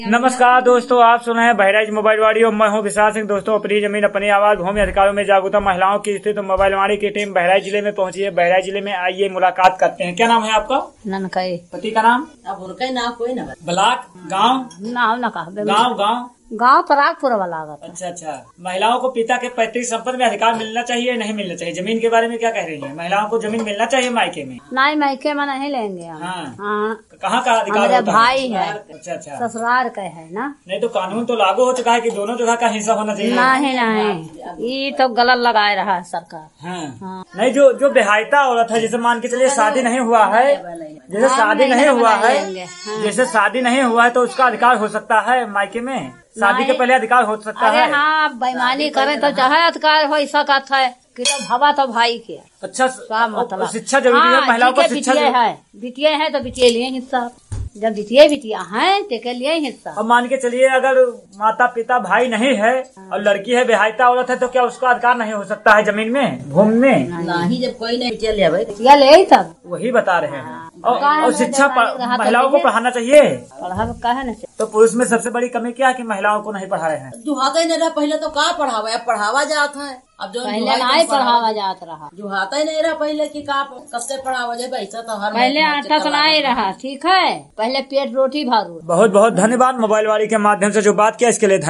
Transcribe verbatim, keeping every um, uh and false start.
नमस्कार दोस्तों, आप सुन रहे हैं बहराइच मोबाइल वाड़ी और मैं हूं विशाल सिंह। दोस्तों, अपनी जमीन अपनी आवाज, भूमि अधिकारों में जागरूकता महिलाओं की स्थिति तो मोबाइल वाड़ी की टीम बहराइच जिले में पहुंची है। बहराइच जिले में आइए मुलाकात करते हैं। क्या नाम है आपका? ननकई। पति का नाम? अब उनका नाम कोई ना ब्लाक गाँव नाम ना कहा गाँव गाँव गाँव परागपुर वाला लागत। अच्छा अच्छा। महिलाओं को पिता के पैतृक संपत्ति में अधिकार मिलना चाहिए नहीं मिलना चाहिए? जमीन के बारे में क्या कह रही है? महिलाओं को जमीन मिलना चाहिए मायके में? नहीं, मायके में नहीं लेंगे हम। हाँ। हाँ। कहाँ का अधिकार हमारे होता भाई है, अच्छा अच्छा। ससुराल का है ना। नहीं तो कानून तो लागू हो चुका है कि दोनों जगह का हिस्सा होना चाहिए। नहीं नहीं, ये तो गलत लगाए रहा है सरकार। हाँ। हाँ। नहीं, जो जो बेहायता औरत है, जैसे मान के चलिए शादी नहीं हुआ है, जैसे शादी नहीं हुआ है, जैसे शादी नहीं हुआ है तो उसका अधिकार हो सकता है मायके में? शादी के पहले अधिकार हो सकता अरे है? हाँ, बेईमानी करे तो चाहे अधिकार हो सकता है कि तो भवा तो भाई के। अच्छा, सब मतलब शिक्षा जरूरी है, महिलाओं को शिक्षा है। बिटिया है तो बिटिया लिए हिस्सा, जब बिटिया बिटिया है तो के लिए हिस्सा। अब मान के चलिए अगर माता पिता भाई नहीं है और लड़की है, बेहायता औरत है, तो क्या उसका अधिकार नहीं हो सकता है जमीन में, भूमि में? नहीं, जब कोई नहीं बिटिया ले बिटिया ले तब वही बता रहे हैं। और, और शिक्षा महिलाओं को पढ़ाना चाहिए। पढ़ा कहे न। तो पुरुष में सबसे बड़ी कमी क्या है कि महिलाओं को नहीं पढ़ा रहे हैं? जुहाता ही नहीं रहा पहले तो कहाँ पढ़ावा, अब पढ़ावा जाता है। अब जो पहले नहीं पढ़ावा जात रहा, जुहाता ही नहीं रहा पहले की कहाँ कसके पढ़ावा जाए। ऐसा तो हर पहले आटा तो नहीं रहा। ठीक है, पहले पेट रोटी भारू। बहुत बहुत धन्यवाद मोबाइल वाली के माध्यम से जो बात किया इसके लिए।